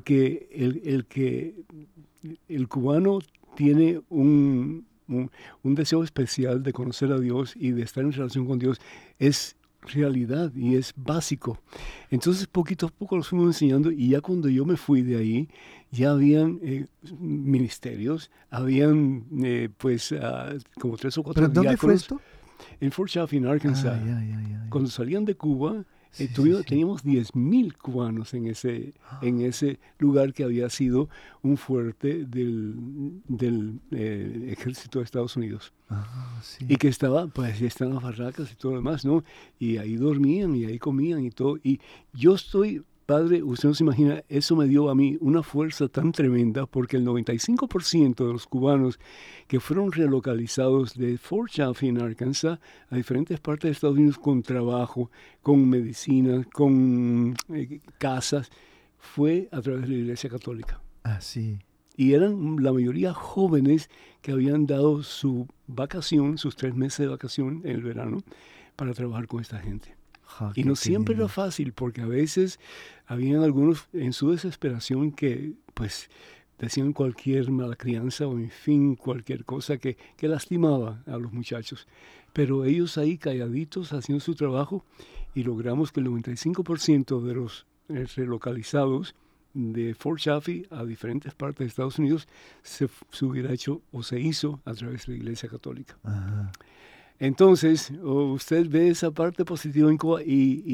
cubano tiene un deseo especial de conocer a Dios y de estar en relación con Dios es realidad y es básico. Entonces poquito a poco lo fuimos enseñando, y ya cuando yo me fui de ahí ya habían ministerios, habían como 3 o 4 ¿Pero dónde fue diáconos. esto? En Fort Chaffee, en Arkansas. Ya. Cuando salían de Cuba, Sí. teníamos 10,000 cubanos en ese lugar que había sido un fuerte del ejército de Estados Unidos. Sí. Y que están las barracas y todo lo demás, ¿no? Y ahí dormían y ahí comían y todo. Y yo estoy, padre, usted no se imagina, eso me dio a mí una fuerza tan tremenda, porque el 95% de los cubanos que fueron relocalizados de Fort Chaffee en Arkansas a diferentes partes de Estados Unidos con trabajo, con medicina, con casas, fue a través de la Iglesia Católica. Sí. Y eran la mayoría jóvenes que habían dado su vacación, sus 3 meses de vacación en el verano, para trabajar con esta gente. Y no siempre era fácil, porque a veces habían algunos en su desesperación que pues decían cualquier mala crianza o en fin cualquier cosa que lastimaba a los muchachos. Pero ellos ahí calladitos haciendo su trabajo, y logramos que el 95% de los relocalizados de Fort Chaffee a diferentes partes de Estados Unidos se hubiera hecho o se hizo a través de la Iglesia Católica. Ajá. Entonces, usted ve esa parte positiva en Cuba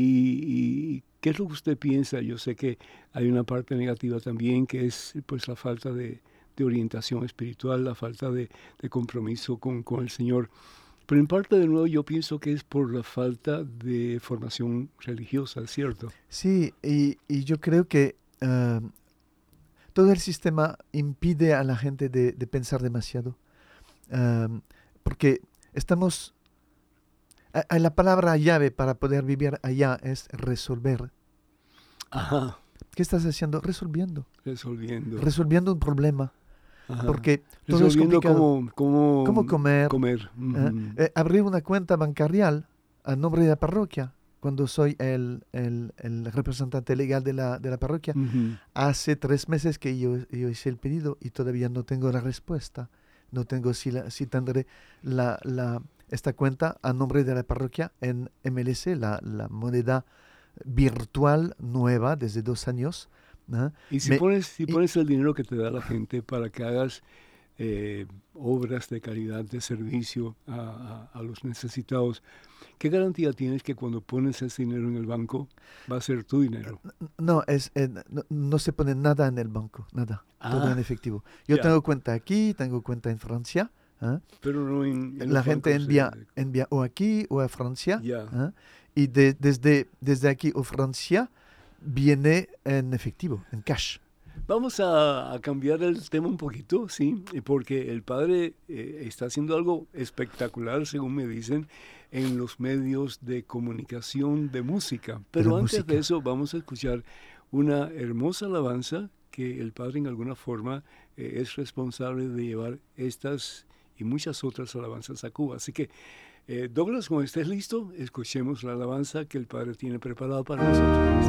y ¿qué es lo que usted piensa? Yo sé que hay una parte negativa también, que es pues la falta de orientación espiritual, la falta de compromiso con el Señor. Pero en parte, de nuevo, yo pienso que es por la falta de formación religiosa, ¿cierto? Sí, y yo creo que todo el sistema impide a la gente de pensar demasiado. Porque estamos... La palabra llave para poder vivir allá es resolver. Ajá. ¿Qué estás haciendo? Resolviendo. Resolviendo un problema. Ajá. Porque todo es complicado. ¿Cómo comer. Uh-huh. Abrir una cuenta bancaria a nombre de la parroquia, cuando soy el representante legal de la parroquia. Uh-huh. Hace 3 meses que yo hice el pedido y todavía no tengo la respuesta. No tengo si tendré esta cuenta a nombre de la parroquia en MLC, la moneda virtual nueva desde 2 años. Y si pones el dinero que te da la gente para que hagas obras de caridad, de servicio a los necesitados, ¿qué garantía tienes que cuando pones ese dinero en el banco va a ser tu dinero? No, no se pone nada en el banco, nada, todo en efectivo. Yo tengo cuenta aquí, tengo cuenta en Francia. Pero no en la gente envía o aquí o a Francia. Y desde aquí o Francia viene en efectivo, en cash. Vamos a cambiar el tema un poquito, sí, porque el padre está haciendo algo espectacular, según me dicen, en los medios de comunicación de música. Pero antes de eso vamos a escuchar una hermosa alabanza que el padre en alguna forma es responsable de llevar estas y muchas otras alabanzas a Cuba. Así que, Douglas, cuando estés listo, escuchemos la alabanza que el padre tiene preparada para nosotros.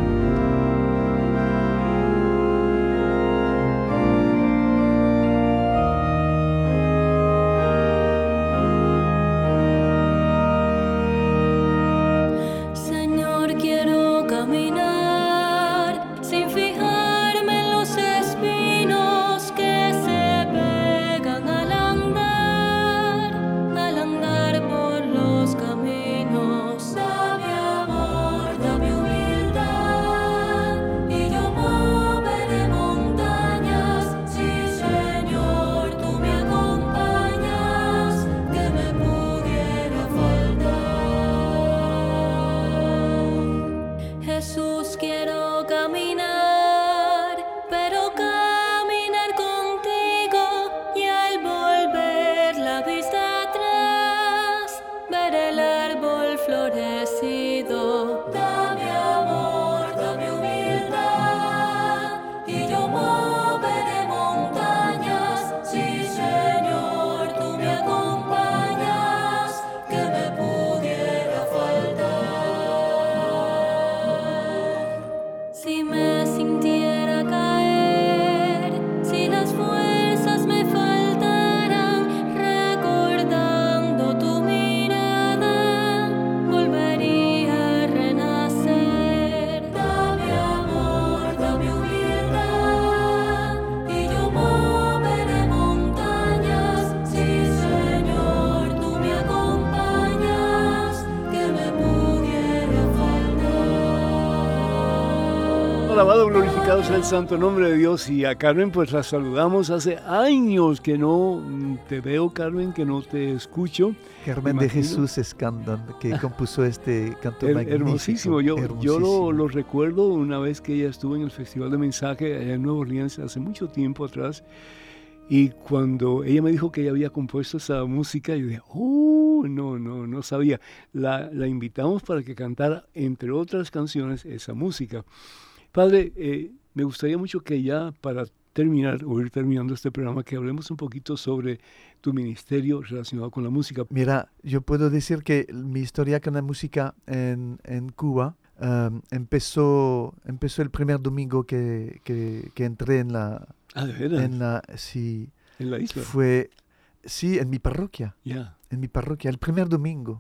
Alabado, glorificado sea el santo nombre de Dios. Y a Carmen pues la saludamos. Hace años que no te veo, Carmen, que no te escucho. Carmen de Jesús Escandón, que compuso este canto magnífico. Hermosísimo. Yo lo recuerdo una vez que ella estuvo en el Festival de Mensaje allá en Nueva Orleans hace mucho tiempo atrás. Y cuando ella me dijo que ella había compuesto esa música, yo dije, no sabía. La invitamos para que cantara, entre otras canciones, esa música. Padre, me gustaría mucho que ya para ir terminando este programa, que hablemos un poquito sobre tu ministerio relacionado con la música. Mira, yo puedo decir que mi historia con la música en Cuba empezó el primer domingo que entré en la... Ah, ¿de veras? Sí. ¿En la isla? Sí, en mi parroquia. Ya. En mi parroquia, el primer domingo.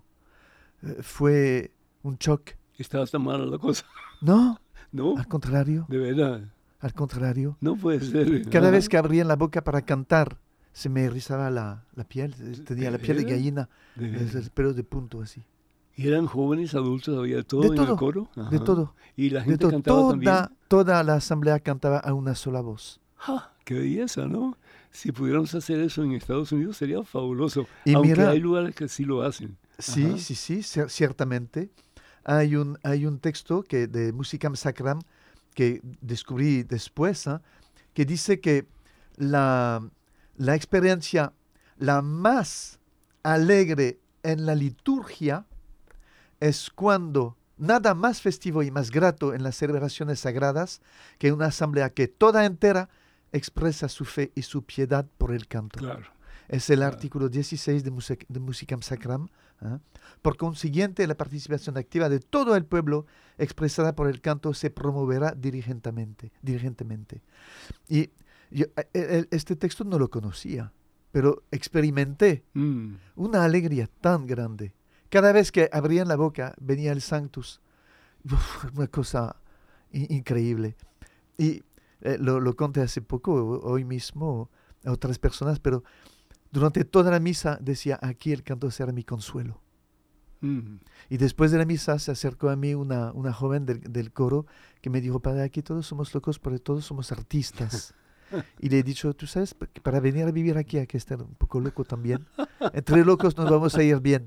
Fue un shock. ¿Estaba tan mala la cosa? No, ¿No? al contrario. ¿De verdad? Al contrario. No puede ser. Cada vez que abría la boca para cantar, se me erizaba la piel. Tenía la piel de gallina, el pelo de punto así. ¿Y eran jóvenes, adultos, había de todo en el coro? Ajá. De todo. ¿Y la gente cantaba también? Toda la asamblea cantaba a una sola voz. ¡Qué belleza!, ¿no? Si pudiéramos hacer eso en Estados Unidos sería fabuloso. Y aunque mira, hay lugares que sí lo hacen. Sí, Ajá. sí, ciertamente. Hay un texto de Musicam Sacram que descubrí después, que dice que la experiencia la más alegre en la liturgia es cuando nada más festivo y más grato en las celebraciones sagradas que una asamblea que toda entera expresa su fe y su piedad por el canto. Claro. Es el artículo 16 de Musicam Sacram. Por consiguiente, la participación activa de todo el pueblo expresada por el canto se promoverá diligentemente. Y yo este texto no lo conocía, pero experimenté una alegría tan grande. Cada vez que abrían la boca, venía el Sanctus. Una cosa increíble. Y lo conté hace poco, hoy mismo, a otras personas, pero durante toda la misa decía, aquí el canto será mi consuelo. Y después de la misa se acercó a mí una joven del coro que me dijo, padre, aquí todos somos locos, pero todos somos artistas. Y le he dicho, tú sabes, para venir a vivir aquí hay que estar un poco loco también. Entre locos nos vamos a ir bien.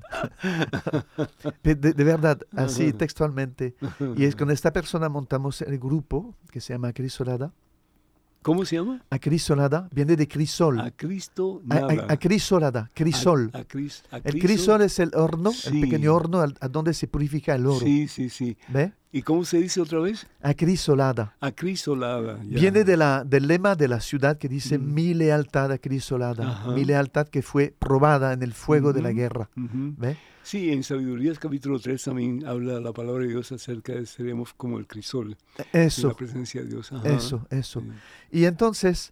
De verdad, así textualmente. Y es con esta persona montamos el grupo que se llama Acrisolada. ¿Cómo se llama? Acrisolada, viene de crisol. Acrisolada, crisol. El crisol es el horno, sí. El pequeño horno a donde se purifica el oro. Sí. ¿Ve? ¿Y cómo se dice otra vez? Acrisolada. Acrisolada. Ya. Viene del lema de la ciudad que dice mi lealtad acrisolada. Ajá. Mi lealtad que fue probada en el fuego de la guerra. ¿Ve? Sí, en Sabidurías capítulo 3 también habla la palabra de Dios acerca de seremos como el crisol. Eso. La presencia de Dios. Ajá. Eso. Sí. Y entonces,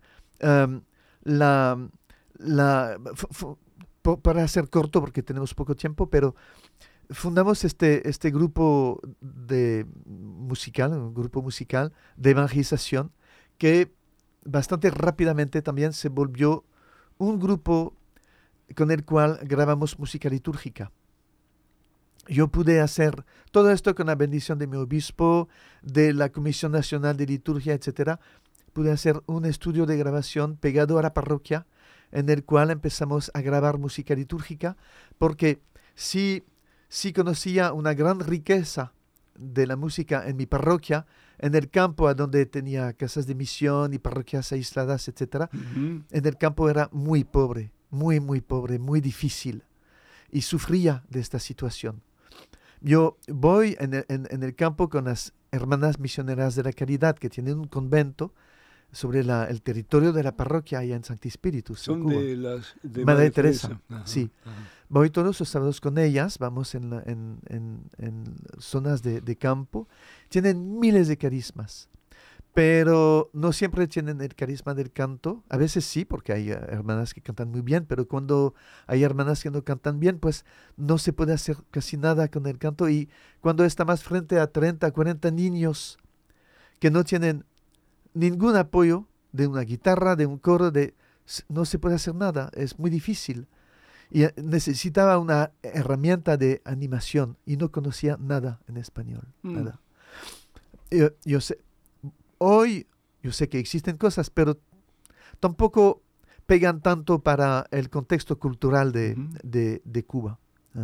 para hacer corto porque tenemos poco tiempo, pero fundamos este grupo musical, un grupo musical de evangelización que bastante rápidamente también se volvió un grupo con el cual grabamos música litúrgica. Yo pude hacer todo esto con la bendición de mi obispo, de la Comisión Nacional de Liturgia, etcétera. Pude hacer un estudio de grabación pegado a la parroquia en el cual empezamos a grabar música litúrgica porque sí conocía una gran riqueza de la música en mi parroquia, en el campo a donde tenía casas de misión y parroquias aisladas, etcétera. En el campo era muy pobre, muy pobre, muy difícil y sufría de esta situación. Yo voy en el campo con las hermanas misioneras de la caridad que tienen un convento sobre el territorio de la parroquia allá en Sancti Spiritus. Son de Madre Teresa. Ajá, sí. Ajá. Voy todos los sábados con ellas, vamos en zonas de campo. Tienen miles de carismas, pero no siempre tienen el carisma del canto. A veces sí, porque hay hermanas que cantan muy bien, pero cuando hay hermanas que no cantan bien, pues no se puede hacer casi nada con el canto. Y cuando está más frente a 30, 40 niños que no tienen ningún apoyo de una guitarra, de un coro, no se puede hacer nada, es muy difícil. Y necesitaba una herramienta de animación y no conocía nada en español, nada. Yo sé, hoy yo sé que existen cosas, pero tampoco pegan tanto para el contexto cultural de Cuba.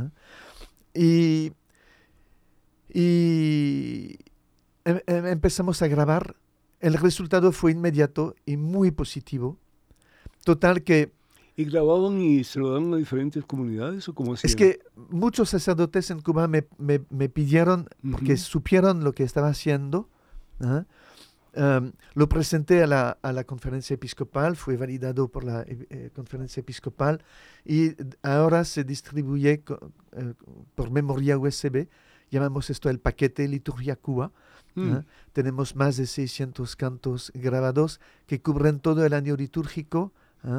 Y empezamos a grabar. El resultado fue inmediato y muy positivo. Total que... ¿Y grababan y se lo daban a diferentes comunidades o cómo hacían? Es que muchos sacerdotes en Cuba me pidieron, porque supieron lo que estaba haciendo, Lo presenté a la conferencia episcopal, fue validado por la conferencia episcopal y ahora se distribuye por memoria USB. Llamamos esto el paquete Liturgia Cuba. Tenemos más de 600 cantos grabados que cubren todo el año litúrgico.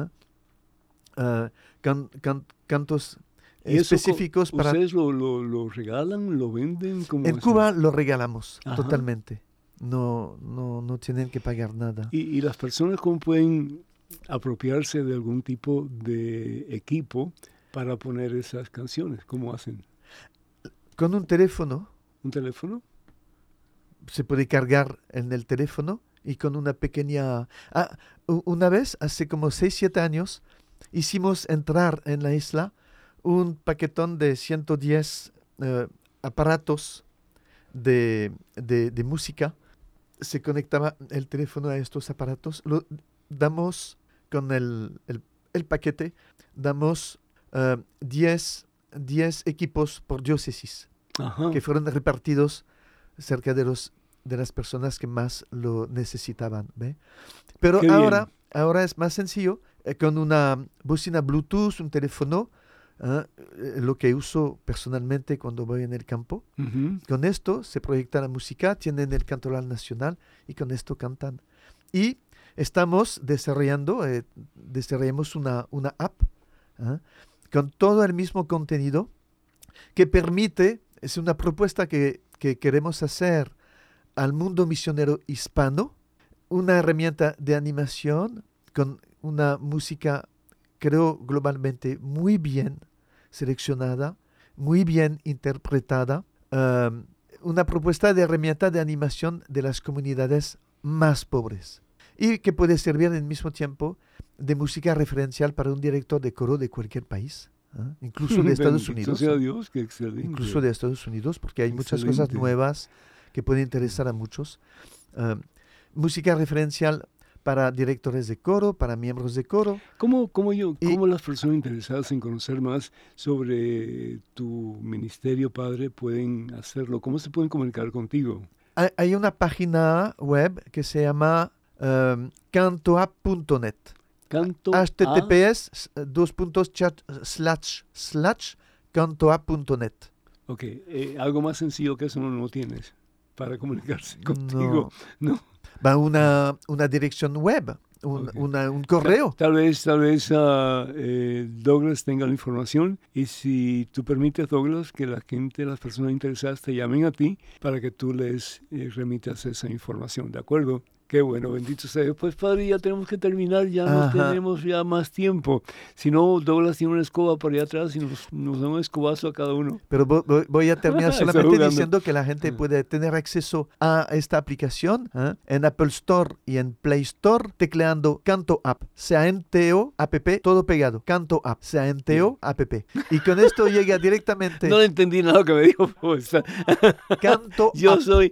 Cantos específicos para... ¿Ustedes lo regalan, lo venden? En Cuba lo regalamos totalmente. No tienen que pagar nada. ¿Y las personas cómo pueden apropiarse de algún tipo de equipo para poner esas canciones? ¿Cómo hacen? Con un teléfono. ¿Un teléfono? Se puede cargar en el teléfono y con una pequeña... una vez, hace como 6-7 años, hicimos entrar en la isla un paquetón de 110 aparatos de música. Se conectaba el teléfono a estos aparatos. Lo damos con el paquete, damos 10 equipos por diócesis que fueron repartidos cerca de las personas que más lo necesitaban. ¿Ve? Pero ahora es más sencillo, con una bocina Bluetooth, un teléfono, lo que uso personalmente cuando voy en el campo. Con esto se proyecta la música, tienen el cantoral nacional y con esto cantan. Y estamos desarrollamos una app con todo el mismo contenido que permite, es una propuesta que queremos hacer al mundo misionero hispano, una herramienta de animación con una música, creo, globalmente muy bien seleccionada, muy bien interpretada, una propuesta de herramienta de animación de las comunidades más pobres y que puede servir al mismo tiempo de música referencial para un director de coro de cualquier país, incluso de Estados Unidos. Sea Dios, qué excelente. Incluso de Estados Unidos, porque hay muchas cosas nuevas que pueden interesar a muchos. Música referencial para directores de coro, para miembros de coro. ¿Cómo las personas interesadas en conocer más sobre tu ministerio, Padre, pueden hacerlo? ¿Cómo se pueden comunicar contigo? Hay una página web que se llama cantoap.net. HTTPS //cantoap.net. Ok, algo más sencillo que eso no tienes para comunicarse contigo. No. Va una dirección web, un correo. Tal vez Douglas tenga la información y si tú permites, Douglas, que las personas interesadas te llamen a ti para que tú les remitas esa información, ¿de acuerdo? Qué bueno, bendito sea Dios. Pues, Padre, ya tenemos que terminar, ya no tenemos ya más tiempo. Si no, Douglas tiene una escoba por allá atrás y nos da un escobazo a cada uno. Pero voy a terminar solamente diciendo que la gente puede tener acceso a esta aplicación en Apple Store y en Play Store tecleando Canto App, C-A-N-T-O-A-P-P, todo pegado, Canto App, C-A-N-T-O-A-P-P. Y con esto llega directamente... No entendí nada lo que me dijo. Canto Yo App. soy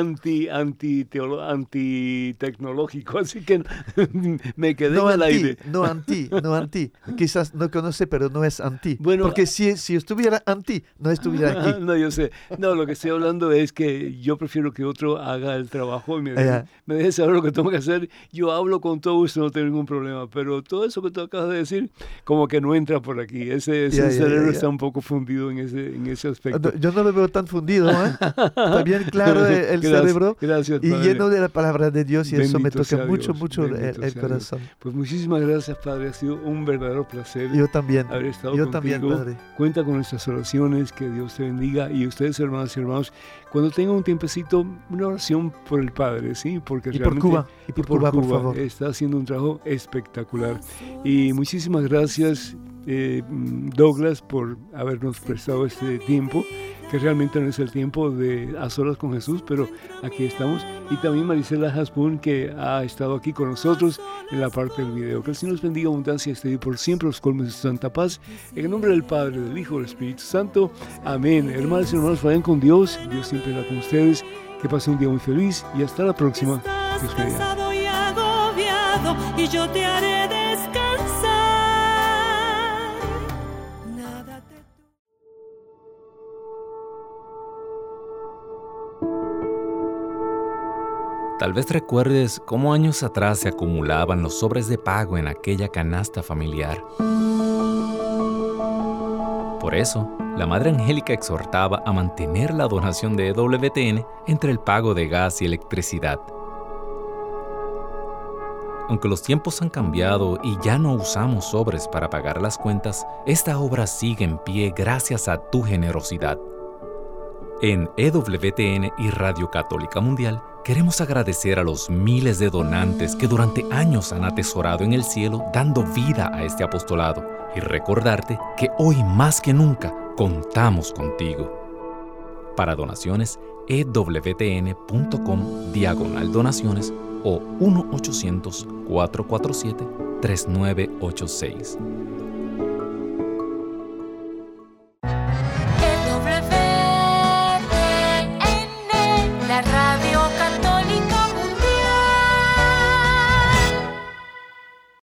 anti-tecnológico, así que me quedé en el aire. No anti. Quizás no conoce, pero no es anti. Bueno, porque si estuviera anti, no estuviera aquí. No, yo sé. No, lo que estoy hablando es que yo prefiero que otro haga el trabajo y me deje saber lo que tengo que hacer. Yo hablo con todo gusto, no tengo ningún problema, pero todo eso que tú acabas de decir, como que no entra por aquí. Ese cerebro está un poco fundido en ese aspecto. Yo no lo veo tan fundido, Está bien claro el cerebro. Gracias, y Padre. lleno de la palabra de Dios, y Bendito eso me toca sea mucho Dios. el corazón. Pues muchísimas gracias, Padre. Ha sido un verdadero placer Yo también. haber estado Yo contigo. también, Padre. Cuenta con nuestras oraciones, que Dios te bendiga. Y ustedes, hermanas y hermanos, cuando tengan un tiempecito, una oración por el Padre, ¿sí? Porque y por Cuba, por favor. Está haciendo un trabajo espectacular. Y muchísimas gracias, Douglas, por habernos prestado este tiempo, que realmente no es el tiempo de a solas con Jesús, pero aquí estamos. Y también Marisela Hasbun, que ha estado aquí con nosotros en la parte del video. Que el Señor nos bendiga abundancia y por siempre los colmos de su santa paz. En el nombre del Padre, del Hijo y del Espíritu Santo. Amén. Hermanos y hermanos, vayan con Dios. Dios siempre está con ustedes. Que pasen un día muy feliz y hasta la próxima. Estás cansado y agobiado y yo te haré descansar. Nada te... Tal vez recuerdes cómo años atrás se acumulaban los sobres de pago en aquella canasta familiar. Por eso, la Madre Angélica exhortaba a mantener la donación de EWTN entre el pago de gas y electricidad. Aunque los tiempos han cambiado y ya no usamos sobres para pagar las cuentas, esta obra sigue en pie gracias a tu generosidad. En EWTN y Radio Católica Mundial queremos agradecer a los miles de donantes que durante años han atesorado en el cielo dando vida a este apostolado y recordarte que hoy más que nunca contamos contigo. Para donaciones, ewtn.com/donaciones o 1-800-447-3986.